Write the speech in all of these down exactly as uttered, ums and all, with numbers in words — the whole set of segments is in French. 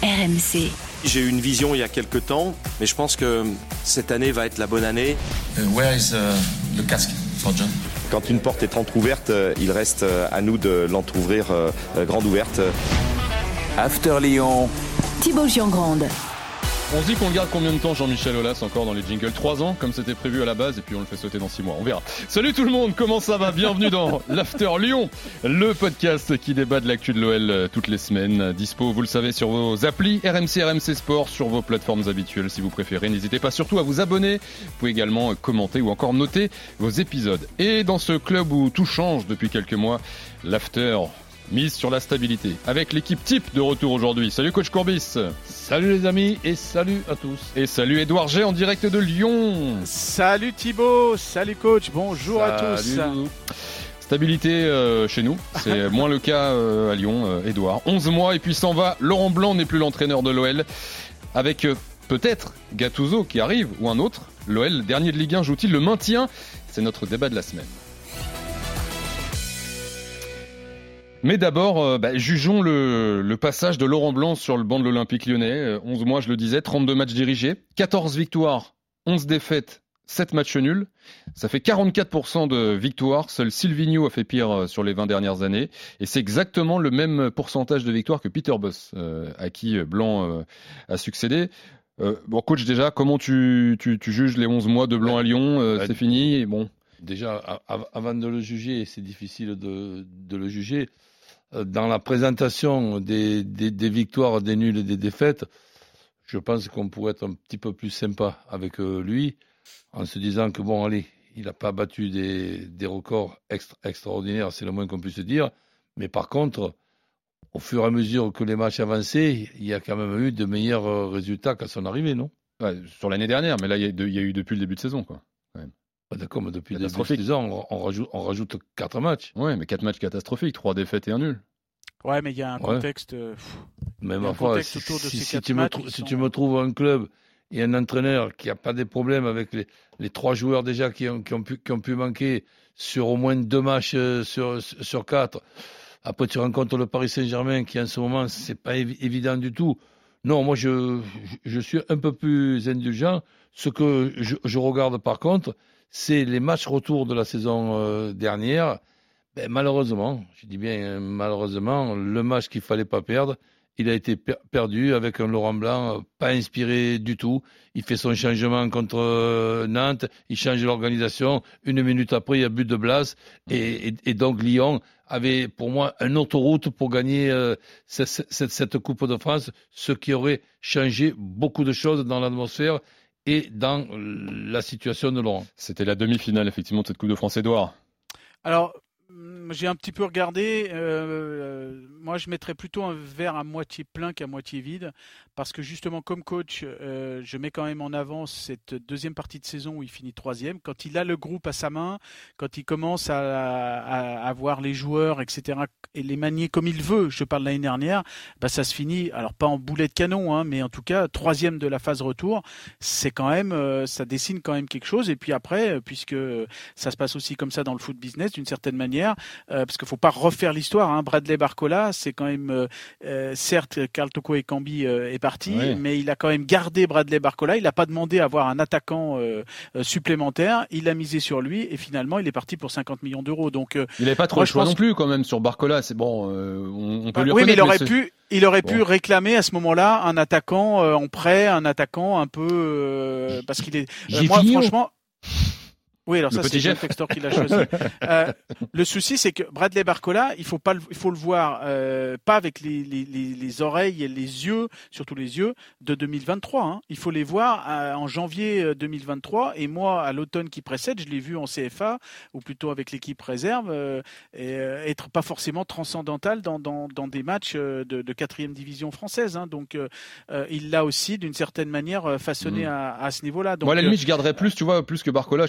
R M C. J'ai eu une vision il y a quelques temps, mais je pense que cette année va être la bonne année. Uh, where is uh, le casque for John? Quand une porte est entrouverte, il reste à nous de l'entrouvrir euh, grande ouverte. After Lyon. Thibaut Giangrande. On se dit qu'on le garde combien de temps, Jean-Michel Aulas, encore dans les jingles? trois ans, comme c'était prévu à la base, et puis on le fait sauter dans six mois, on verra. Salut tout le monde, comment ça va? Bienvenue dans l'After Lyon, le podcast qui débat de l'actu de l'O L toutes les semaines. Dispo, vous le savez, sur vos applis R M C, R M C Sport, sur vos plateformes habituelles si vous préférez. N'hésitez pas surtout à vous abonner. Vous pouvez également commenter ou encore noter vos épisodes. Et dans ce club où tout change depuis quelques mois, l'After mise sur la stabilité, avec l'équipe type de retour aujourd'hui. Salut coach Courbis. Salut les amis et salut à tous. Et salut Édouard G en direct de Lyon. Salut Thibaut, salut coach, bonjour salut à tous. Doudou. Stabilité euh, chez nous, c'est moins le cas euh, à Lyon, euh, Édouard. onze mois et puis s'en va, Laurent Blanc n'est plus l'entraîneur de l'O L, avec euh, peut-être Gattuso qui arrive ou un autre. L'O L, dernier de Ligue un, joue-t-il le maintien? C'est notre débat de la semaine. Mais d'abord, euh, bah, jugeons le, le passage de Laurent Blanc sur le banc de l'Olympique Lyonnais. Euh, onze mois, je le disais, trente-deux matchs dirigés, quatorze victoires, onze défaites, sept matchs nuls. Ça fait quarante-quatre pour cent de victoires. Seul Silvino a fait pire euh, sur les vingt dernières années. Et c'est exactement le même pourcentage de victoires que Peter Bosz, euh, à qui Blanc euh, a succédé. Euh, bon, coach, déjà, comment tu, tu, tu juges les onze mois de Blanc à Lyon? euh, ouais, C'est fini et bon. Déjà, avant de le juger, c'est difficile de, de le juger. Dans la présentation des, des, des victoires, des nuls et des défaites, je pense qu'on pourrait être un petit peu plus sympa avec lui, en se disant que bon, allez, il n'a pas battu des, des records extra, extraordinaires, c'est le moins qu'on puisse dire. Mais par contre, au fur et à mesure que les matchs avançaient, il y a quand même eu de meilleurs résultats qu'à son arrivée, non? Ouais, sur l'année dernière, mais là, il y, il y a eu depuis le début de saison, quoi. Ouais. D'accord, mais depuis le début de saison, on, on, rajoute, on rajoute quatre matchs. Oui, mais quatre matchs catastrophiques, trois défaites et un nul. Ouais, mais il y a un contexte, ouais. pff, Même il y a un fois, contexte si, autour de si, ces si quatre tu matchs. Me, si sont... tu me trouves un club et un entraîneur qui n'a pas des problèmes avec les, les trois joueurs déjà qui ont, qui, ont pu, qui ont pu manquer sur au moins deux matchs euh, sur, sur quatre, après tu rencontres le Paris Saint-Germain qui en ce moment, c'est pas évi- évident du tout. Non, moi je, je suis un peu plus indulgent. Ce que je, je regarde par contre, c'est les matchs retour de la saison euh, dernière. Ben, malheureusement, je dis bien malheureusement, le match qu'il ne fallait pas perdre, il a été per- perdu avec un Laurent Blanc euh, pas inspiré du tout. Il fait son changement contre euh, Nantes, il change l'organisation. Une minute après, il y a but de Blas. Et, et, et donc Lyon avait pour moi une autre route pour gagner euh, cette, cette, cette Coupe de France, ce qui aurait changé beaucoup de choses dans l'atmosphère et dans la situation de Laurent. C'était la demi-finale, effectivement, de cette Coupe de France, Édouard. Alors, j'ai un petit peu regardé. Euh, moi, je mettrais plutôt un verre à moitié plein qu'à moitié vide. Parce que justement, comme coach, euh, je mets quand même en avant cette deuxième partie de saison où il finit troisième. Quand il a le groupe à sa main, quand il commence à, à, à voir les joueurs, et cetera, et les manier comme il veut, je parle l'année dernière, bah ça se finit, alors pas en boulet de canon, hein, mais en tout cas, troisième de la phase retour, c'est quand même, euh, ça dessine quand même quelque chose. Et puis après, puisque ça se passe aussi comme ça dans le foot business, d'une certaine manière, euh, parce qu'il ne faut pas refaire l'histoire, hein. Bradley Barcola, c'est quand même, euh, certes, Karl Toko Ekambi euh, est parti, oui. Mais il a quand même gardé Bradley Barcola. Il n'a pas demandé à avoir un attaquant euh, euh, supplémentaire. Il a misé sur lui et finalement, il est parti pour cinquante millions d'euros. Donc, euh, il n'avait pas trop le choix pense... non plus quand même sur Barcola. C'est bon, euh, on, on peut bah, lui oui, mais il aurait mais pu. Il aurait bon. pu réclamer à ce moment-là un attaquant euh, en prêt, un attaquant un peu euh, parce qu'il est. Euh, moi, franchement. Oui, alors le ça c'est Jeff Textor qui l'a choisi. euh, le souci, c'est que Bradley Barcola, il faut pas, le, il faut le voir euh, pas avec les, les, les, les oreilles et les yeux, surtout les yeux de deux mille vingt-trois. Hein. Il faut les voir euh, en janvier deux mille vingt-trois. Et moi, à l'automne qui précède, je l'ai vu en C F A ou plutôt avec l'équipe réserve, euh, et, euh, être pas forcément transcendantal dans, dans, dans des matchs de, de quatrième division française. Hein. Donc, euh, il l'a aussi d'une certaine manière façonné mmh. à, à ce niveau-là. Donc, moi, à la limite, je garderais plus, tu vois, plus que Barcola. Je sais pas ce que vous en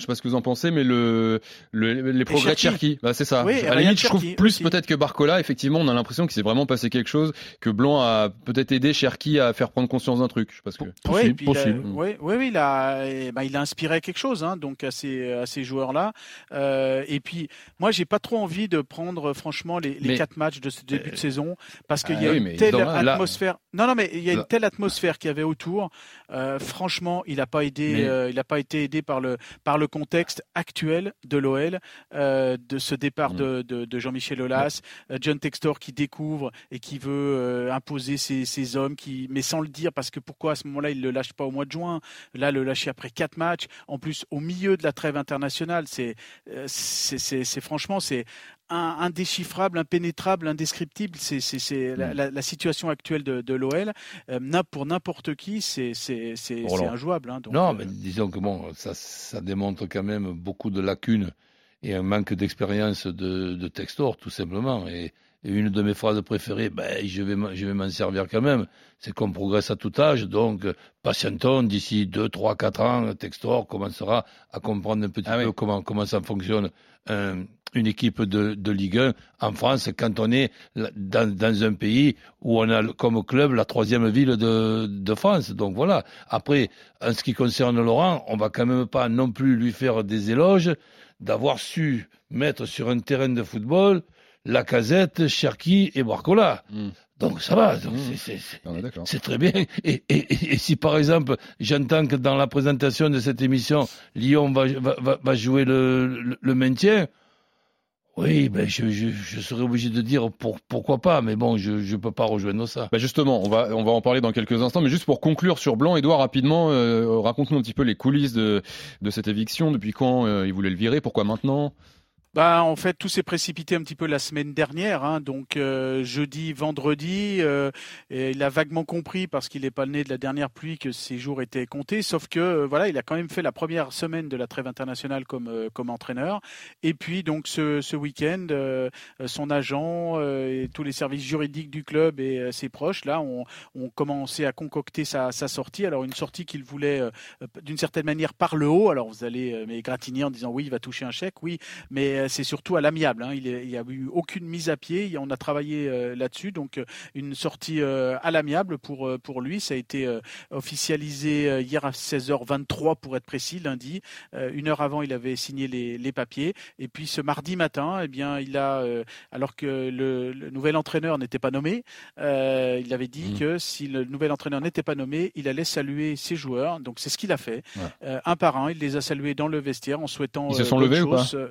pensez, mais le, le les progrès de Cherki, bah, c'est ça. Oui, à la limite, je trouve Cherki, plus aussi. peut-être que Barcola. Effectivement, on a l'impression qu'il s'est vraiment passé quelque chose, que Blanc a peut-être aidé Cherki à faire prendre conscience d'un truc. Je sais pas ce que. Oui, Possible, possible. Oui, oui, oui, il a, eh ben, il a inspiré quelque chose, hein, donc à ces, à ces joueurs-là. Euh, et puis, moi, j'ai pas trop envie de prendre, franchement, les, les Mais- quatre matchs de ce début de saison, parce qu'il Ah y a oui, une mais telle dans- là- atmosphère. Non, non, mais il y a une Là- telle atmosphère qu'il y avait autour. Euh, franchement, il n'a pas aidé, Mais- euh, il a pas été aidé par le, par le contexte actuel de l'O L, euh, de ce départ Mm. de, de, de Jean-Michel Aulas, euh, John Textor qui découvre et qui veut euh, imposer ses, ses hommes, qui, mais sans le dire, parce que pourquoi à ce moment-là il le lâche pas au mois de juin, là le lâcher après quatre matchs, en plus au milieu de la trêve internationale, c'est, euh, c'est, c'est, c'est franchement c'est un- indéchiffrable, impénétrable, indescriptible. C'est, c'est, c'est la, la, la situation actuelle de, de l'O L. Euh, n'a- pour n'importe qui, c'est, c'est, c'est, Roland. c'est injouable. Hein, donc, non, euh, mais disons que bon, ça, ça démontre quand même beaucoup de lacunes et un manque d'expérience de, de Textor, tout simplement. Et, et une de mes phrases préférées, ben, je vais, m'en- je vais m'en servir quand même, c'est qu'on progresse à tout âge. Donc, euh, patientons, d'ici deux, trois, quatre ans, Textor commencera à comprendre un petit Ah peu oui. comment, comment ça fonctionne un- une équipe de, de Ligue un en France quand on est là- dans, dans un pays où on a le- comme club la troisième ville de, de France. Donc voilà. Après, en ce qui concerne Laurent, on va quand même pas non plus lui faire des éloges d'avoir su mettre sur un terrain de football Lacazette, Cherki et Barcola. Mm. Donc ça va. Donc Mm. c'est- c'est- c'est- On est d'accord. c'est très bien. Et, et- et- et si par exemple, j'entends que dans la présentation de cette émission, Lyon va, va, va- va jouer le, le, le maintien, oui, ben je, je, je serais obligé de dire pour, pourquoi pas, mais bon, je ne peux pas rejoindre ça. Bah justement, on va on va en parler dans quelques instants, mais juste pour conclure sur Blanc, Edouard, rapidement, euh, raconte-nous un petit peu les coulisses de de cette éviction. Depuis quand euh, il voulait le virer, pourquoi maintenant? Bah, en fait, tout s'est précipité un petit peu la semaine dernière, hein, donc euh, jeudi, vendredi. Euh, et il a vaguement compris, parce qu'il n'est pas le nez de la dernière pluie, que ses jours étaient comptés. Sauf que euh, voilà, il a quand même fait la première semaine de la trêve internationale comme euh, comme entraîneur. Et puis donc ce, ce week-end, euh, son agent euh, et tous les services juridiques du club et euh, ses proches là ont, ont commencé à concocter sa, sa sortie. Alors une sortie qu'il voulait euh, d'une certaine manière par le haut. Alors vous allez euh, m'égratigner en disant oui, il va toucher un chèque, oui, mais euh, c'est surtout à l'amiable. Hein. Il n'y a eu aucune mise à pied. On a travaillé euh, là-dessus. Donc, euh, une sortie euh, à l'amiable pour, euh, pour lui. Ça a été euh, officialisé euh, hier à seize heures vingt-trois, pour être précis, lundi. Euh, une heure avant, il avait signé les, les papiers. Et puis, ce mardi matin, eh bien, il a, euh, alors que le, le nouvel entraîneur n'était pas nommé, euh, il avait dit Mmh. que si le nouvel entraîneur n'était pas nommé, il allait saluer ses joueurs. Donc, c'est ce qu'il a fait. Ouais. Euh, un par un, il les a salués dans le vestiaire en souhaitant. Ils se euh, sont bonne levés ou pas chose. Euh,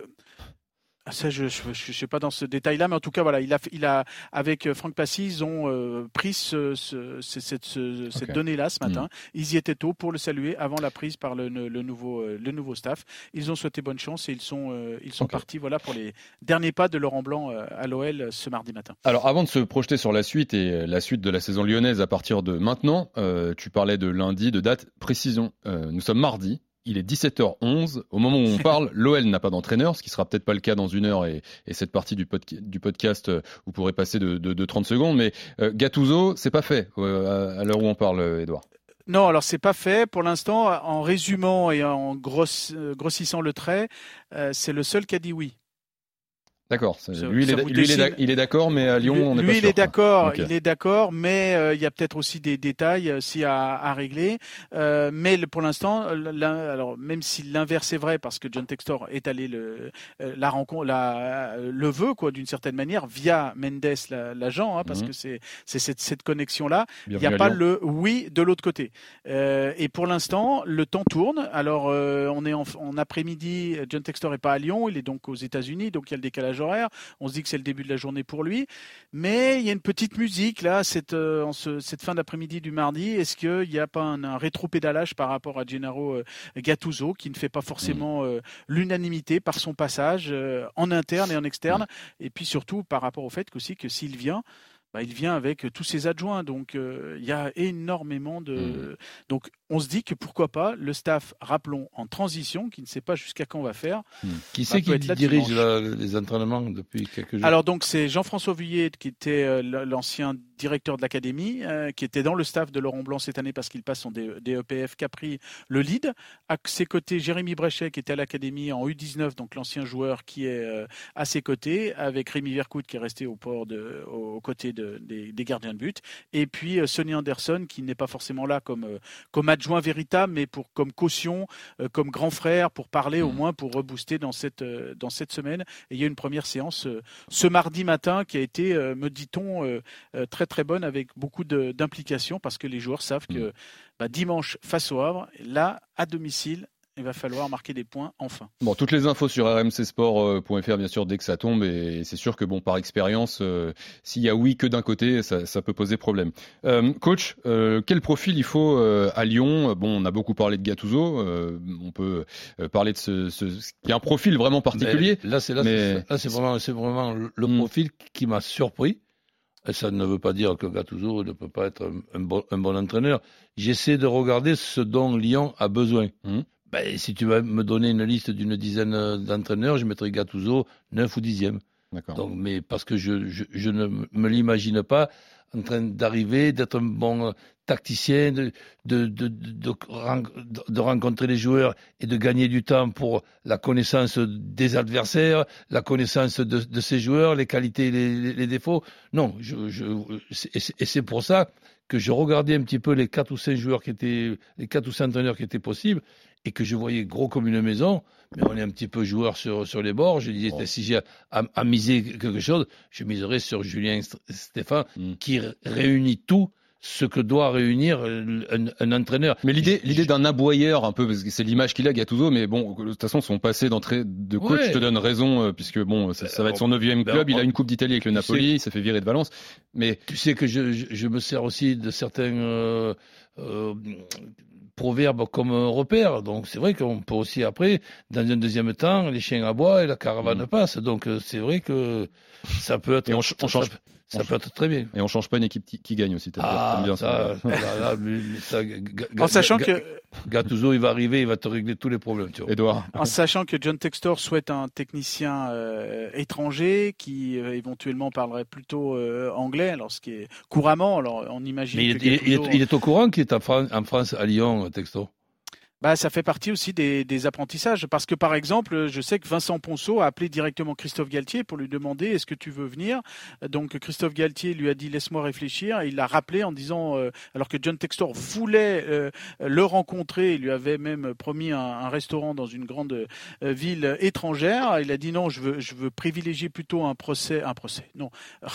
Ah, ça, je ne sais pas dans ce détail-là, mais en tout cas, voilà, il a, il a avec euh, Franck Passy, ils ont euh, pris ce, ce, ce- cette, ce- cette Ok. donnée-là ce matin. Ils y étaient tôt pour le saluer avant la prise par le, le, nouveau, euh, le nouveau staff. Ils ont souhaité bonne chance et ils sont, euh, ils sont Ok. partis voilà, pour les derniers pas de Laurent Blanc euh, à l'O L ce mardi matin. Alors, avant de se projeter sur la suite et la suite de la saison lyonnaise à partir de maintenant, euh, tu parlais de lundi, de date, précision. Euh, nous sommes mardi. Il est dix-sept heures onze. Au moment où on parle, l'O L n'a pas d'entraîneur, ce qui sera peut-être pas le cas dans une heure et, et cette partie du, podca- du podcast, euh, vous pourrez passer de, de, de trente secondes. Mais euh, Gattuso, c'est pas fait euh, à, à l'heure où on parle, Edouard. Non, alors c'est pas fait pour l'instant. En résumant et en gross- euh, grossissant le trait, euh, c'est le seul qui a dit oui. D'accord. C'est- Ça- Lui, il ça est, vous lui, il est dessine- d'ac- il est d'accord, mais à Lyon, Lui, on n'est lui, pas il sûr. est d'accord, Ok. il est d'accord, mais euh, il y a peut-être aussi des détails euh, s'il y a à, à régler. Euh, mais le- pour l'instant, l'un- alors même si l'inverse est vrai, parce que John Textor est allé le euh, la rencontre, la, euh, le veut quoi d'une certaine manière via Mendes la- l'agent, hein, parce Mhm. que c'est c'est cette, cette connexion là. Il n'y Bienvenue a à pas Lyon. le oui de l'autre côté. Euh, et pour l'instant, le temps tourne. Alors, euh, on est en, en après-midi. John Textor n'est pas à Lyon, il est donc aux États-Unis, donc il y a le décalage horaire. On se dit que c'est le début de la journée pour lui. Mais il y a une petite musique là, cette, euh, en ce- cette fin d'après-midi du mardi. Est-ce qu'il n'y a pas un, un rétro-pédalage par rapport à Gennaro euh, Gattuso, qui ne fait pas forcément euh, l'unanimité par son passage euh, en interne et en externe, et puis surtout par rapport au fait qu'aussi que s'il vient, bah, il vient avec tous ses adjoints. Donc, euh, il y a énormément de. Mmh. Donc, on se dit que pourquoi pas le staff, rappelons, en transition, qui ne sait pas jusqu'à quand on va faire. Mmh. Qui c'est qui dirige la, les entraînements depuis quelques jours? Alors, donc, c'est Jean-François Vuillet, qui était euh, l'ancien directeur de l'académie, euh, qui était dans le staff de Laurent Blanc cette année parce qu'il passe son D E P F, qui a pris le lead. À ses côtés, Jérémy Bréchet, qui était à l'académie en U dix-neuf, donc l'ancien joueur qui est euh, à ses côtés, avec Rémi Vercoute, qui est resté au port de, aux côtés de, des, des gardiens de but. Et puis, euh, Sonny Anderson, qui n'est pas forcément là comme, euh, comme adjoint véritable, mais pour, comme caution, euh, comme grand frère, pour parler mmh. au moins, pour rebooster dans cette, euh, dans cette semaine. Et il y a une première séance euh, ce mardi matin qui a été, euh, me dit-on, euh, euh, très très bonne, avec beaucoup de, d'implication, parce que les joueurs savent que mmh. bah, dimanche face au Havre, là, à domicile, il va falloir marquer des points enfin. Bon, toutes les infos sur r m c sport point f r bien sûr dès que ça tombe, et c'est sûr que bon, par expérience, euh, s'il y a oui que d'un côté, ça, ça peut poser problème. Euh, coach, euh, quel profil il faut euh, à Lyon? Bon, on a beaucoup parlé de Gattuso, euh, on peut euh, parler de ce, ce, ce qui a un profil vraiment particulier. Mais là, c'est là, mais... c'est, là, c'est vraiment, c'est vraiment le mmh. profil qui m'a surpris. Et ça ne veut pas dire que Gattuso ne peut pas être un, un, bon, un bon entraîneur. J'essaie de regarder ce dont Lyon a besoin. Mmh. Ben, si tu vas me donner une liste d'une dizaine d'entraîneurs, je mettrai Gattuso neuf ou dixième. D'accord. Donc, mais parce que je, je, je ne me l'imagine pas en train d'arriver, d'être un bon tacticien, de, de, de, de, de, de rencontrer les joueurs et de gagner du temps pour la connaissance des adversaires, la connaissance de, de ces joueurs, les qualités et les, les défauts. Non, je, je, et c'est pour ça que je regardais un petit peu les quatre ou cinq joueurs qui étaient, les quatre ou cinq entraîneurs qui étaient possibles, et que je voyais gros comme une maison, mais on est un petit peu joueur sur, sur les bords. Je disais, oh. si j'ai à, à miser quelque chose, je miserais sur Julien Stéphan, mm. qui réunit tout ce que doit réunir un, un entraîneur. Mais l'idée, l'idée d'un aboyeur, un peu, parce que c'est l'image qu'il a, Gattuso, mais bon, de toute façon, son passé d'entrée de coach ouais. te donne raison, puisque bon, ça, ça va être son neuvième club, ben, il a une Coupe d'Italie avec le Napoli, sais, il s'est fait virer de Valence. Mais tu sais que je, je, je me sers aussi de certains euh, euh, proverbes comme repère. Donc c'est vrai qu'on peut aussi après, dans un deuxième temps, les chiens aboient et la caravane mmh. passe. Donc c'est vrai que ça peut être. Et on, on change. Ça, ça on peut être très bien. Et on change pas une équipe qui, qui gagne aussi. T'aimes ah, bien ça. ça, là, là, ça g- en sachant g- que Gattuso, il va arriver, il va te régler tous les problèmes. Tu vois. Edouard. En sachant que John Textor souhaite un technicien euh, étranger qui euh, éventuellement parlerait plutôt euh, anglais, alors ce qui est couramment. Alors on imagine. Mais que il, Gattuso... il, est, il est au courant qu'il est en France, en France à Lyon, Textor. Bah, ça fait partie aussi des, des apprentissages. Parce que, par exemple, je sais que Vincent Ponceau a appelé directement Christophe Galtier pour lui demander est-ce que tu veux venir. Donc, Christophe Galtier lui a dit laisse-moi réfléchir. Et il l'a rappelé en disant, euh, alors que John Textor voulait euh, le rencontrer, il lui avait même promis un, un restaurant dans une grande euh, ville étrangère. Il a dit non, je veux, je veux privilégier plutôt un procès. Un procès, non.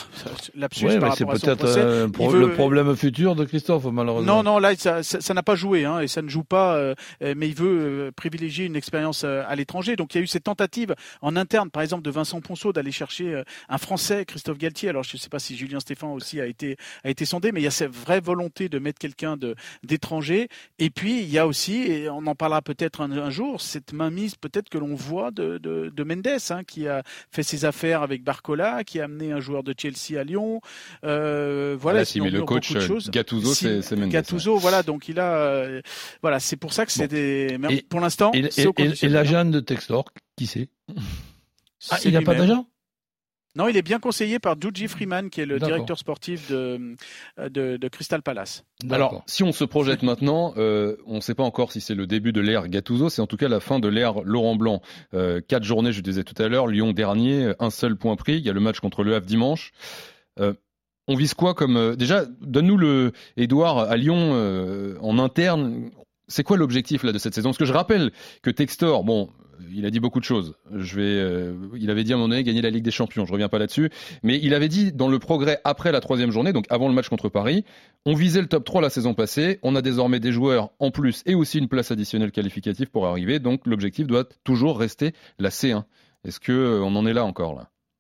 Lapsus ouais, par mais c'est rapport peut-être à son procès. Euh, pro- veut... le problème futur de Christophe, malheureusement. Non, non, là, ça, ça, ça n'a pas joué, hein, et ça ne joue pas. Euh, mais il veut privilégier une expérience à l'étranger. Donc il y a eu cette tentative en interne, par exemple, de Vincent Ponceau d'aller chercher un Français, Christophe Galtier. Alors je ne sais pas si Julien Stéphan aussi a été, a été sondé, mais il y a cette vraie volonté de mettre quelqu'un de, d'étranger. Et puis il y a aussi, et on en parlera peut-être un, un jour, cette mainmise peut-être que l'on voit de, de, de Mendes, hein, qui a fait ses affaires avec Barcola, qui a amené un joueur de Chelsea à Lyon. Euh, voilà, ah là, si, mais le coach Gattuso, si, c'est, c'est Mendes. Gattuso, ouais. voilà, donc il a, euh, voilà, c'est pour ça que c'est bon. des mais et, pour l'instant, et, c'est au et, et l'agent de Textor, qui c'est, c'est Ah, il n'a pas d'agent? Non, il est bien conseillé par Djudji Freeman, qui est le D'accord. directeur sportif de, de, de Crystal Palace. D'accord. Alors, si on se projette maintenant, euh, on ne sait pas encore si c'est le début de l'ère Gattuso, c'est en tout cas la fin de l'ère Laurent Blanc. Euh, quatre journées, je disais tout à l'heure, Lyon dernier, un seul point pris. Il y a le match contre le Havre dimanche. Euh, on vise quoi comme euh, déjà, donne-nous le Edouard à Lyon euh, en interne. C'est quoi l'objectif là de cette saison? Parce que je rappelle que Textor, bon, il a dit beaucoup de choses. Je vais, euh, il avait dit à un moment donné gagner la Ligue des Champions. Je reviens pas là-dessus, mais il avait dit dans le progrès après la troisième journée, donc avant le match contre Paris, on visait le top trois la saison passée. On a désormais des joueurs en plus et aussi une place additionnelle qualificative pour arriver. Donc l'objectif doit toujours rester la C un. Est-ce que on en est là encore là?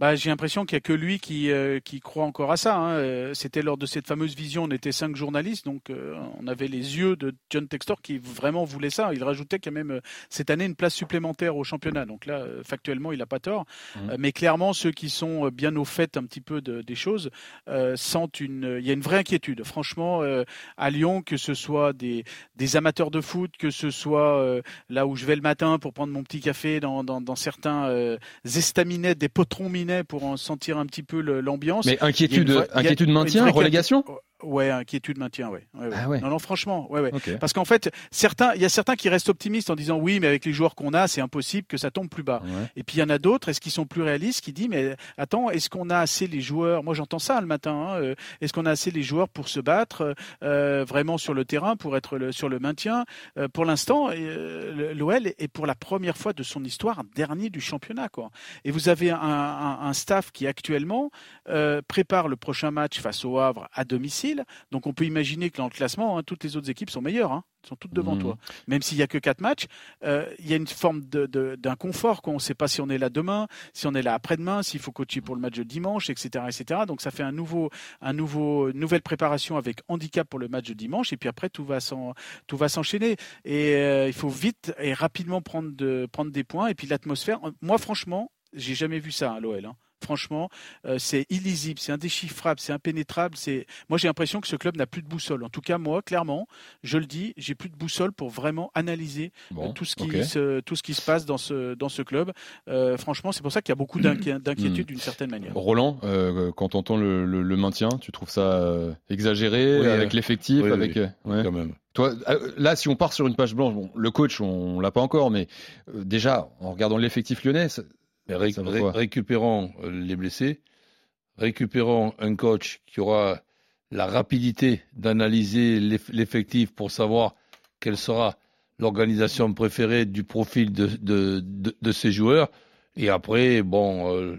Bah, j'ai l'impression qu'il n'y a que lui qui, euh, qui croit encore à ça. Hein. C'était lors de cette fameuse vision, on était cinq journalistes, donc euh, on avait les yeux de John Textor qui vraiment voulait ça. Il rajoutait quand même euh, cette année une place supplémentaire au championnat. Donc là, euh, factuellement, il n'a pas tort. Mmh. Euh, mais clairement, ceux qui sont bien au fait un petit peu de, des choses euh, sentent une... Il y a une vraie inquiétude. Franchement, euh, à Lyon, que ce soit des, des amateurs de foot, que ce soit euh, là où je vais le matin pour prendre mon petit café dans, dans, dans certains euh, estaminets, des potrons minets, pour en sentir un petit peu le, l'ambiance. Mais inquiétude, vraie, inquiétude maintien, relégation ? Ouais, inquiétude maintien, ouais. ouais, ouais. Ah ouais. Non, non, franchement, ouais, ouais. Okay. Parce qu'en fait, certains, il y a certains qui restent optimistes en disant oui, mais avec les joueurs qu'on a, c'est impossible que ça tombe plus bas. Ouais. Et puis il y en a d'autres, est-ce qu'ils sont plus réalistes, qui disent mais attends, est-ce qu'on a assez les joueurs ? Moi, j'entends ça le matin. Hein, euh, est-ce qu'on a assez les joueurs pour se battre euh, vraiment sur le terrain, pour être le, sur le maintien ? euh, Pour l'instant, euh, l'O L est pour la première fois de son histoire dernier du championnat, quoi. Et vous avez un, un, un staff qui actuellement euh, prépare le prochain match face au Havre à domicile. Donc on peut imaginer que dans le classement, hein, toutes les autres équipes sont meilleures, hein, sont toutes devant mmh. toi. Même s'il n'y a que quatre matchs, euh, il y a une forme de, de, d'inconfort. Quoi. On ne sait pas si on est là demain, si on est là après-demain, s'il faut coacher pour le match de dimanche, et cetera, et cetera. Donc ça fait un nouveau, un nouveau, une nouvelle préparation avec handicap pour le match de dimanche. Et puis après, tout va, s'en, tout va s'enchaîner. Et euh, il faut vite et rapidement prendre, de, prendre des points. Et puis l'atmosphère, moi franchement, j'ai jamais vu ça à l'O L. Hein. Franchement, euh, c'est illisible, c'est indéchiffrable, c'est impénétrable. C'est... Moi, j'ai l'impression que ce club n'a plus de boussole. En tout cas, moi, clairement, je le dis, j'ai plus de boussole pour vraiment analyser bon, euh, tout, ce qui okay. se, tout ce qui se passe dans ce, dans ce club. Euh, franchement, c'est pour ça qu'il y a beaucoup d'inqui- d'inquiétude d'une certaine manière. Roland, euh, quand tu entends le, le, le maintien, tu trouves ça euh, exagéré oui, avec euh, l'effectif oui, avec, oui, euh, ouais. quand même. Toi, là, si on part sur une page blanche, bon, le coach, on, on l'a pas encore, mais euh, déjà, en regardant l'effectif lyonnais, ça, Ré- ré- récupérons les blessés, récupérons un coach qui aura la rapidité d'analyser l'effectif pour savoir quelle sera l'organisation préférée du profil de, de, de, de ces joueurs. Et après, bon, euh,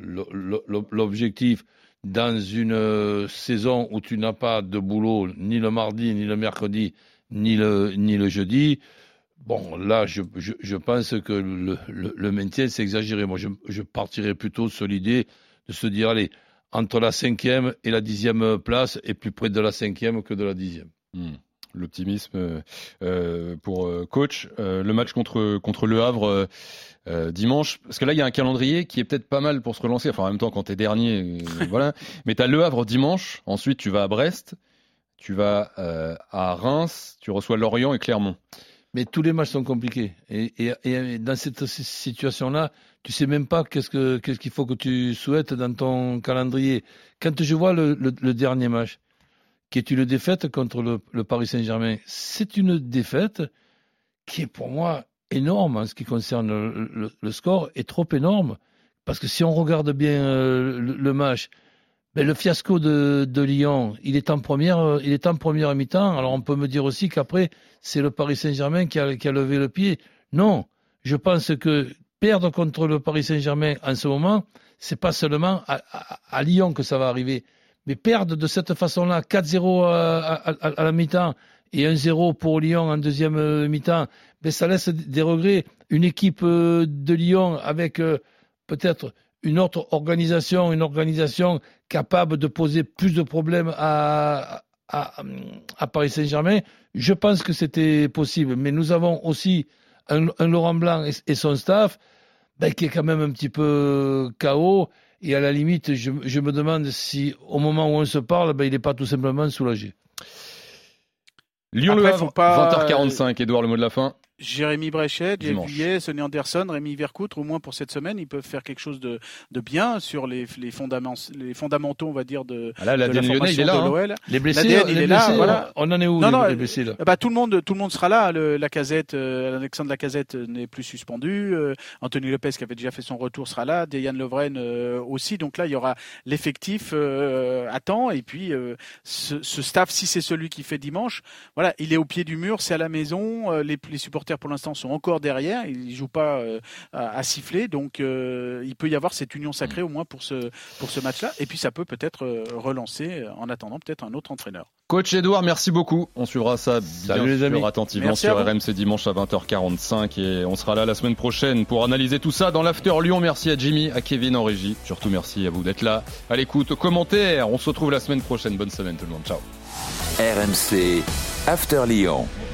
l'objectif dans une saison où tu n'as pas de boulot ni le mardi, ni le mercredi, ni le, ni le jeudi, bon, là, je, je, je pense que le, le, le maintien, c'est exagéré. Moi, je, je partirais plutôt sur l'idée de se dire, allez, entre la cinquième et la dixième place, et plus près de la cinquième que de la dixième. Mmh. L'optimisme euh, pour euh, coach. Euh, le match contre, contre Le Havre euh, euh, dimanche, parce que là, il y a un calendrier qui est peut-être pas mal pour se relancer. Enfin, en même temps, quand t'es dernier, euh, voilà. Mais t'as Le Havre dimanche, ensuite tu vas à Brest, tu vas euh, à Reims, tu reçois Lorient et Clermont. Mais tous les matchs sont compliqués. Et, et, et dans cette situation-là, tu sais même pas qu'est-ce, que, qu'est-ce qu'il faut que tu souhaites dans ton calendrier. Quand je vois le, le, le dernier match, qui est une défaite contre le, le Paris Saint-Germain, c'est une défaite qui est pour moi énorme en ce qui concerne le, le, le score, est trop énorme. Parce que si on regarde bien euh, le, le match, ben le fiasco de, de Lyon, il est en première, il est en première mi-temps. Alors on peut me dire aussi qu'après c'est le Paris Saint-Germain qui a, qui a levé le pied. Non, je pense que perdre contre le Paris Saint-Germain en ce moment, c'est pas seulement à, à, à Lyon que ça va arriver, mais perdre de cette façon-là, quatre zéro à, à, à la mi-temps et un zéro pour Lyon en deuxième mi-temps, ben ça laisse des regrets. Une équipe de Lyon avec euh, peut-être une autre organisation, une organisation capable de poser plus de problèmes à, à, à Paris Saint-Germain, je pense que c'était possible. Mais nous avons aussi un, un Laurent Blanc et, et son staff ben, qui est quand même un petit peu K O. Et à la limite, je, je me demande si au moment où on se parle, ben, il n'est pas tout simplement soulagé. Lyon-Le Havre, pas... vingt heures quarante-cinq, Edouard, le mot de la fin. Jérémy Bréchet, Jeff Vuillet, Sonny Anderson, Rémi Vercoutre, au moins pour cette semaine, ils peuvent faire quelque chose de, de bien sur les, les, fondaments, les fondamentaux, on va dire, de, ah là, de la formation de hein. l'O L. Les blessés, il est blessés, là, voilà. On en est où non, les, non, les blessés là bah, tout, le monde, tout le monde sera là. Le, la Casette, euh, Alexandre Lacazette n'est plus suspendu. Euh, Anthony Lopez, qui avait déjà fait son retour, sera là. Dejan Lovren euh, aussi. Donc là, il y aura l'effectif euh, à temps. Et puis, euh, ce, ce staff, si c'est celui qui fait dimanche, voilà, il est au pied du mur, c'est à la maison. Euh, les, les supporters, pour l'instant, sont encore derrière, il ne joue pas euh, à, à siffler, donc euh, il peut y avoir cette union sacrée au moins pour ce, pour ce match-là, et puis ça peut peut-être euh, relancer, en attendant peut-être un autre entraîneur. Coach Edouard, merci beaucoup. On suivra ça bien Salut les amis. sûr attentivement Merci sur à vous. R M C dimanche à vingt heures quarante-cinq et on sera là la semaine prochaine pour analyser tout ça dans l'After Lyon. Merci à Jimmy, à Kevin en régie. Surtout merci à vous d'être là, à l'écoute, aux commentaires. On se retrouve la semaine prochaine. Bonne semaine tout le monde. Ciao. R M C After Lyon.